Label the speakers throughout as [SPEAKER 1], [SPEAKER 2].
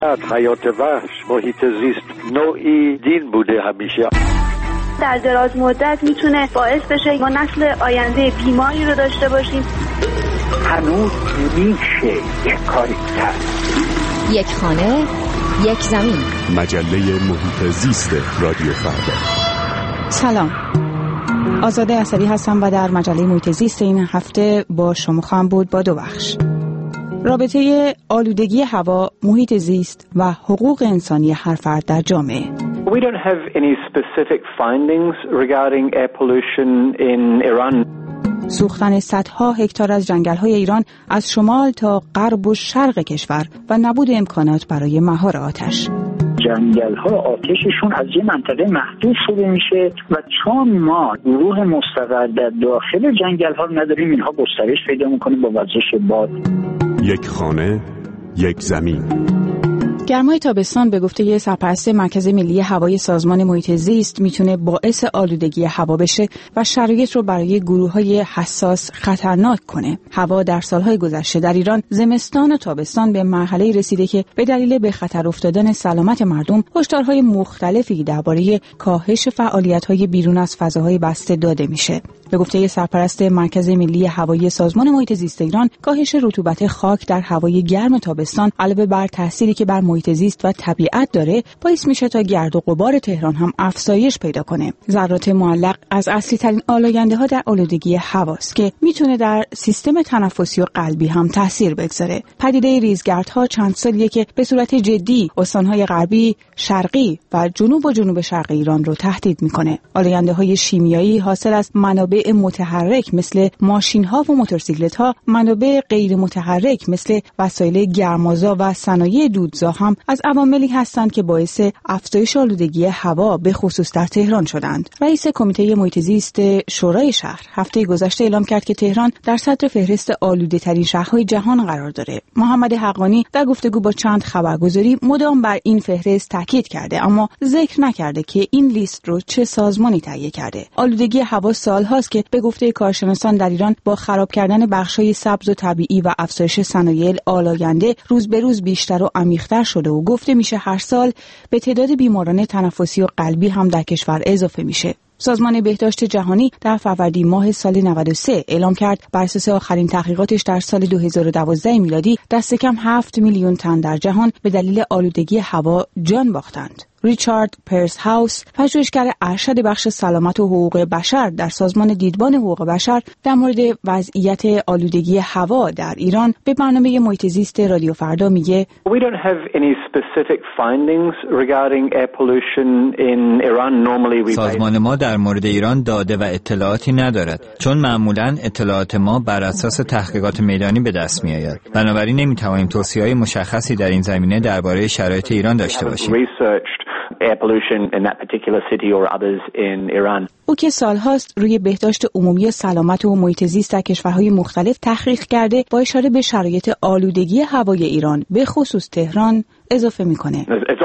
[SPEAKER 1] حیات وحش، محیط زیست نوعی دین بوده همیشه.
[SPEAKER 2] در دراز مدت میتونه باعث بشه ما نسل آینده بیماری رو داشته باشیم.
[SPEAKER 3] هنوز میشه یک کاری کرد.
[SPEAKER 4] یک خانه، یک زمین.
[SPEAKER 5] مجله محیط زیست رادیو فردا.
[SPEAKER 6] سلام، آزاده اسدی هستم و در مجله محیط زیست این هفته با شما خواهم بود با دو بخش. رابطه آلودگی هوا، محیط زیست و حقوق انسانی هر فرد در جامعه.
[SPEAKER 7] We don't have any specific findings regarding air pollution in Iran.
[SPEAKER 6] سوختن صدها هکتار از جنگل‌های ایران از شمال تا غرب و شرق کشور و نبود امکانات برای مهار آتش.
[SPEAKER 3] جنگل‌ها آتششون از یه منطقه محدود شروع میشه و چون ما گروه مستقر در داخل جنگل‌ها نداریم، اینها گسترش پیدا میکنه با وزش باد.
[SPEAKER 5] یک خانه، یک زمین.
[SPEAKER 6] گرمای تابستان به گفته سرپرست مرکز ملی هوای سازمان محیط زیست میتونه باعث آلودگی هوا بشه و شرایط رو برای گروه‌های حساس خطرناک کنه. هوا در سالهای گذشته در ایران زمستان و تابستان به مرحله رسیده که به دلیل به خطر افتادن سلامت مردم هشدارهای مختلفی درباره کاهش فعالیت‌های بیرون از فضاهای بسته داده میشه. به گفته سرپرست مرکز ملی هوایی سازمان محیط زیست ایران، کاهش رطوبت خاک در هوای گرم تابستان علاوه بر تأثیری که بر محیط زیست و طبیعت داره، باعث میشه تا گرد و غبار تهران هم افزایش پیدا کنه. ذرات معلق از اصلی ترین آلاینده‌ها در آلودگی هواست که میتونه در سیستم تنفسی و قلبی هم تاثیر بگذاره. پدیده ریزگردها چند سالیه که به صورت جدی استان‌های غربی، شرقی و جنوب شرق ایران رو تهدید میکنه. آلاینده‌های شیمیایی حاصل از منابع متحرک مثل ماشین‌ها و موتورسیکلت‌ها، منابع غیر متحرک مثل وسایل گرمازا و صنایع دودزا هم از عواملی هستند که باعث افزایش آلودگی هوا به خصوص در تهران شدند. رئیس کمیته محیط زیست شورای شهر هفته گذشته اعلام کرد که تهران در صدر فهرست آلوده‌ترین شهرهای جهان قرار داره. محمد حقانی در گفتگو با چند خبرگزاری مدام بر این فهرست تاکید کرده، اما ذکر نکرده که این لیست رو چه سازمانی تهیه کرده. آلودگی هوا سال‌هاست که به گفته کارشناسان در ایران با خراب کردن بخش‌های سبز و طبیعی و افزایش صنایع آلاینده روز به روز بیشتر و عمیق‌تر شده و گفته میشه هر سال به تعداد بیماران تنفسی و قلبی هم در کشور اضافه میشه. سازمان بهداشت جهانی در فروردین ماه سال 93 اعلام کرد بر اساس آخرین تحقیقاتش در سال 2012 میلادی دست کم 7 میلیون تن در جهان به دلیل آلودگی هوا جان باختند. ریچارد پرس هاوس، پژوهشگر ارشد بخش سلامت و حقوق بشر در سازمان دیدبان حقوق بشر، در مورد وضعیت آلودگی هوا در ایران به برنامه محیط زیست رادیو فردا میگه
[SPEAKER 7] We don't have any specific findings regarding air pollution in Iran. Normally we
[SPEAKER 8] سازمان ما در مورد ایران داده و اطلاعاتی ندارد، چون معمولاً اطلاعات ما بر اساس تحقیقات میدانی به دست میآید. بنابراین نمیتوانیم توصیه‌های مشخصی در این زمینه درباره شرایط ایران داشته باشیم.
[SPEAKER 7] Air pollution in that particular city or others in Iran.
[SPEAKER 6] او که سالهاست روی بهداشت عمومی و سلامت و محیط زیست در کشورهای مختلف تحقیق کرده، با اشاره به شرایط آلودگی هوای ایران به خصوص تهران اضافه میکنه.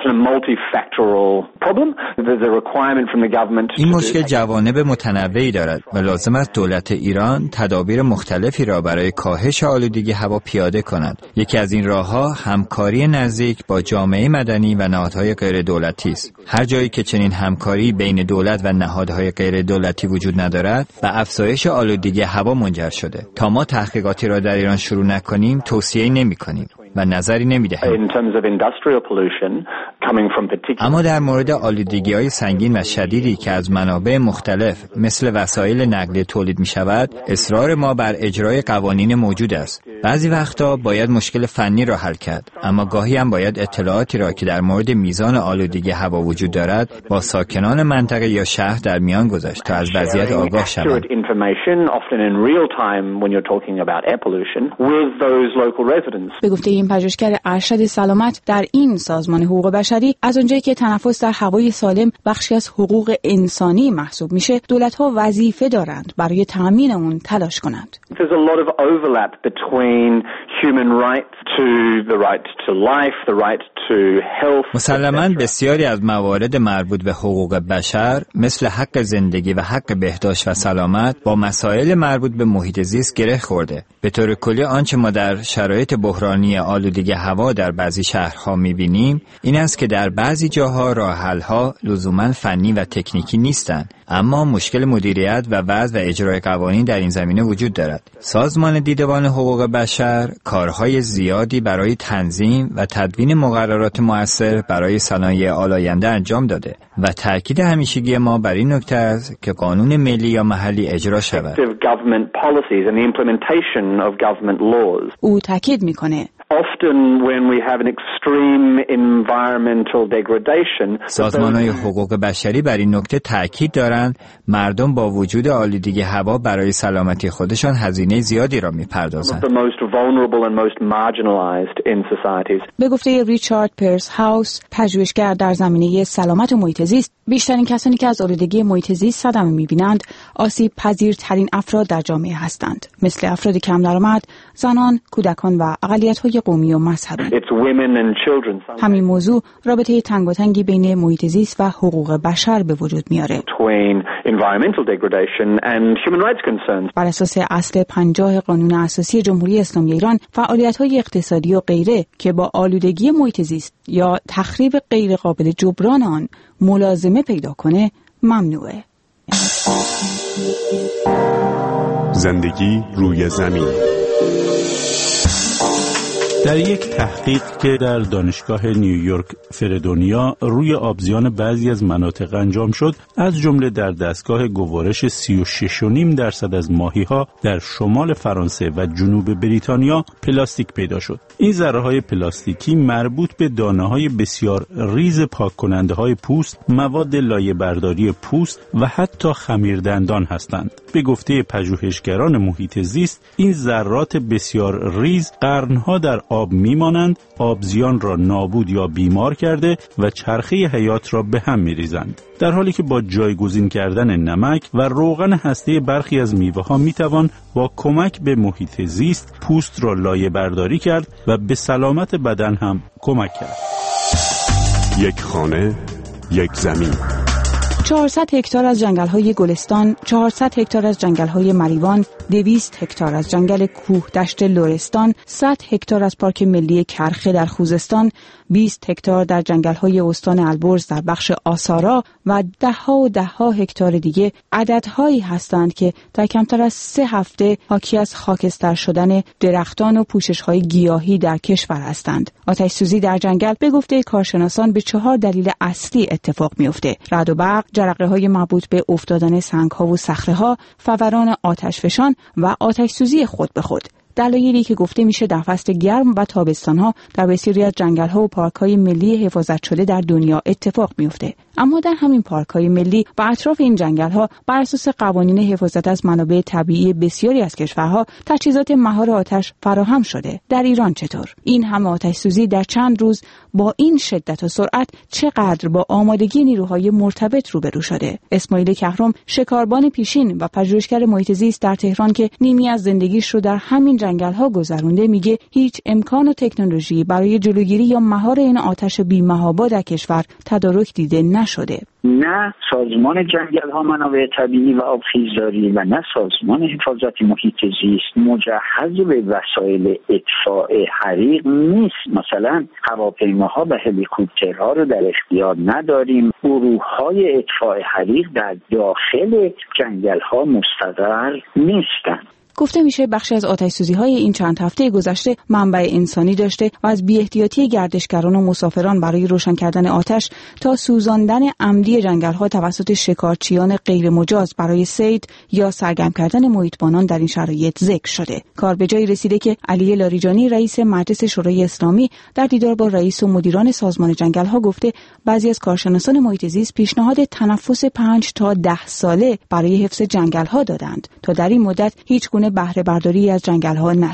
[SPEAKER 8] این مشکل جوانب متنوعی دارد و لازم است دولت ایران تدابیر مختلفی را برای کاهش آلودگی هوا پیاده کند. یکی از این راهها همکاری نزدیک با جامعه مدنی و نهادهای غیر دولتی است. هر جایی که چنین همکاری بین دولت و نهادهای غیر دولتی وجود ندارد و افزایش آلودگی هوا منجر شده. تا ما تحقیقاتی را در ایران شروع نکنیم توصیه نمی‌کنیم و نظری نمی‌دهیم. اما در مورد آلودگی‌های سنگین و شدیدی که از منابع مختلف مثل وسایل نقلیه تولید می‌شود، اصرار ما بر اجرای قوانین موجود است. بعضی وقتا باید مشکل فنی را حل کرد، اما گاهی هم باید اطلاعاتی را که در مورد میزان آلودگی هوا وجود دارد با ساکنان منطقه یا شهر در میان گذاشت تا از وضعیت آگاه شوند.
[SPEAKER 6] به گفته این پژوهشگر ارشد سلامت در این سازمان حقوق بشری، از اونجایی که تنفس در هوای سالم بخشی از حقوق انسانی محسوب میشه، دولت‌ها وظیفه دارند برای تامین اون تلاش کنند.
[SPEAKER 7] between human rights to the right to life, the right to health.
[SPEAKER 8] مسلماً بسیاری از موارد مربوط به حقوق بشر مثل حق زندگی و حق بهداشت و سلامت با مسائل مربوط به محیط زیست گره خورده. به طور کلی آنچه ما در شرایط بحرانی آلودگی هوا در بعضی شهرها می‌بینیم این است که در بعضی جاها راه حل‌ها لزوماً فنی و تکنیکی نیستند، اما مشکل مدیریت و وضع و اجرای قوانین در این زمینه وجود دارد. سازمان دیدبان حقوق بشر کارهای زیادی برای تنظیم و تدوین مقررات مؤثر برای صنایع آلاینده انجام داده و تاکید همیشگی ما بر این نکته است که قانون ملی یا محلی اجرا شود.
[SPEAKER 6] او تاکید میکنه
[SPEAKER 7] Often when we have an extreme environmental degradation,
[SPEAKER 8] سازمان‌های حقوق بشری بر این نکته تاکید دارند مردم با وجود آلودگی هوا برای سلامتی خودشان هزینه زیادی را می‌پردازند.
[SPEAKER 6] به گفته ریچارد پرس هاوس، پژوهشگر در زمینه سلامت و محیط زیست، بیشترین کسانی که از آلودگی محیط زیست صدمه می‌بینند، آسیب پذیرترین افراد در جامعه هستند، مثل افراد کم درآمد، زنان، کودکان و اقلیت‌های قومی و مذهبی. همین موضوع رابطه تنگاتنگی بین محیط زیست و حقوق بشر به وجود میاره. بر اساس اصل 50 قانون اساسی جمهوری اسلامی ایران، فعالیت‌های اقتصادی و غیره که با آلودگی محیط زیست یا تخریب غیر قابل جبران آن ملازمه پیدا کنه ممنوعه.
[SPEAKER 5] زندگی روی زمین.
[SPEAKER 9] در یک تحقیق که در دانشگاه نیویورک فردونیا روی آبزیان بعضی از مناطق انجام شد، از جمله در دستگاه گوارش 36.5% از ماهی‌ها در شمال فرانسه و جنوب بریتانیا پلاستیک پیدا شد. این ذره‌های پلاستیکی مربوط به دانه‌های بسیار ریز پاک کننده‌های پوست، مواد لایه‌برداری پوست و حتی خمیردندان هستند. به گفته پژوهشگران محیط زیست، این ذرات بسیار ریز قرن‌ها در آب میمانند، آبزیان را نابود یا بیمار کرده و چرخه حیات را به هم میریزند. در حالی که با جایگزین کردن نمک و روغن هسته برخی از میوه‌ها میتوان با کمک به محیط زیست پوست را لایه برداری کرد و به سلامت بدن هم کمک کرد.
[SPEAKER 5] یک خانه، یک زمین.
[SPEAKER 6] 400 هکتار از جنگل‌های گلستان، 400 هکتار از جنگل‌های مریوان، 200 هکتار از جنگل کوه دشت لرستان، 100 هکتار از پارک ملی کرخه در خوزستان، 20 هکتار در جنگل‌های استان البرز در بخش آسارا و ده‌ها هکتار دیگه عددهایی هستند که در کمتر از 3 هفته حاکی از خاکستر شدن درختان و پوشش‌های گیاهی در کشور هستند. آتش‌سوزی در جنگل به گفته کارشناسان به 4 دلیل اصلی اتفاق می‌افته: رعد و برق، جرقه‌های مربوط به افتادن سنگ‌ها و صخره‌ها، فوران آتشفشان و آتش‌سوزی خود به خود. دلایلی که گفته میشه در فصل گرم و تابستان‌ها در بسیاری از جنگل‌ها و پارک‌های ملی حفاظت شده در دنیا اتفاق میفته. اما در همین پارک‌های ملی و اطراف این جنگل‌ها بر اساس قوانین حفاظت از منابع طبیعی بسیاری از کشورها تجهیزات مهار آتش فراهم شده. در ایران چطور؟ این همه آتش‌سوزی در چند روز با این شدت و سرعت چقدر با آمادگی نیروهای مرتبط روبرو شده؟ اسماعیل کهرم، شکاربان پیشین و پژوهشگر محیط زیست در تهران که نیمی از زندگیش رو در همین جنگل‌ها گذرونده، میگه هیچ امکان و تکنولوژی برای جلوگیری یا مهار این آتش بی‌محابا در کشور تدارک دیده نشده.
[SPEAKER 3] نه سازمان جنگل‌ها منابع طبیعی و آبخیزداری و نه سازمان حفاظت محیط زیست مجهز به وسایل اطفاء حریق نیست. مثلا هواپیماها و هلیکوپترها رو در اختیار نداریم. گروه‌های اطفاء حریق در داخل جنگل‌ها مستقر نیستند.
[SPEAKER 6] گفته میشه بخشی از آتش‌سوزی‌های این چند هفته گذشته منبع انسانی داشته و از بی‌احتیاطی گردشگران و مسافران برای روشن کردن آتش تا سوزاندن عمدی جنگل‌ها توسط شکارچیان غیر مجاز برای صید یا سرگرم کردن محیطبانان در این شرایط ذکر شده. کار به جایی رسیده که علی لاریجانی رئیس مجلس شورای اسلامی در دیدار با رئیس و مدیران سازمان جنگل‌ها گفته بعضی از کارشناسان محیط زیست پیشنهاد تنفس 5 تا 10 ساله برای حفظ جنگل‌ها دادند تا در این مدت هیچ گونه بهره برداری از جنگل‌ها نشه.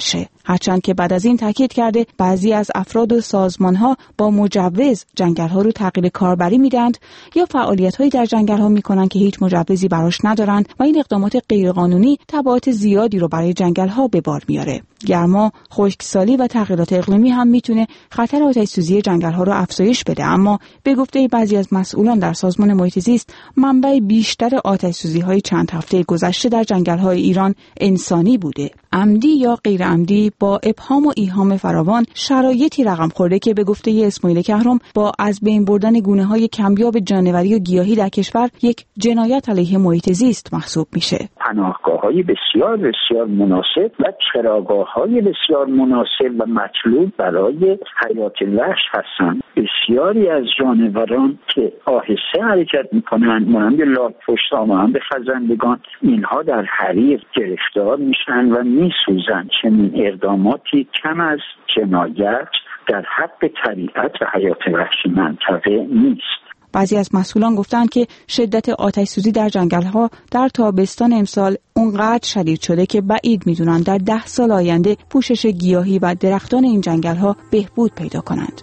[SPEAKER 6] هرچند که بعد از این تاکید کرده بعضی از افراد و سازمان‌ها با مجوز جنگل‌ها رو تغییر کاربری میدند یا فعالیت‌هایی در جنگل‌ها می‌کنند که هیچ مجوزی براش ندارند و این اقدامات غیرقانونی تبعات زیادی رو برای جنگل‌ها به بار میاره. گرما، خشکسالی و تغییرات اقلیمی هم میتونه خطر آتش‌سوزی جنگل‌ها رو افزایش بده، اما به گفته بعضی از مسئولان در سازمان محیط زیست منبع بیشتر آتش‌سوزی‌های چند هفته گذشته در جنگل‌های ایران انسانی بوده. عمدی یا غیر عمدی با ابهام و ایهام فراوان شرایطی رقم خورده که به گفته اسماعیل کهرم با از بین بردن گونه‌های کمیاب جانوری و گیاهی در کشور یک جنایت علیه محیط زیست محسوب میشه.
[SPEAKER 3] پناهگاه‌های بسیار بسیار مناسب و چراگاه‌های بسیار مناسب و مطلوب برای حیات وحش هستند. بسیاری از جانوران که آهسته حرکت می‌کنند، مانند لاک‌پشت‌ها، مانند خزندگان، اینها در حریق گرفتار میشن و میسوزند. چنین اقداماتی کم از جنایت در حق طبیعت و حیات وحش منطقه نیست.
[SPEAKER 6] بعضی از مسئولان گفتند که شدت آتش‌سوزی در جنگل‌ها در تابستان امسال اونقدر شدید شده که بعید می‌دونن در 10 سال آینده پوشش گیاهی و درختان این جنگل‌ها بهبود پیدا کنند.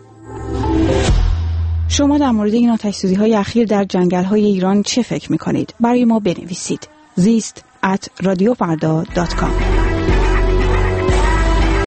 [SPEAKER 6] شما در مورد این آتش‌سوزی‌های اخیر در جنگل‌های ایران چه فکر می‌کنید؟ برای ما بنویسید. زیست@radiofarda.com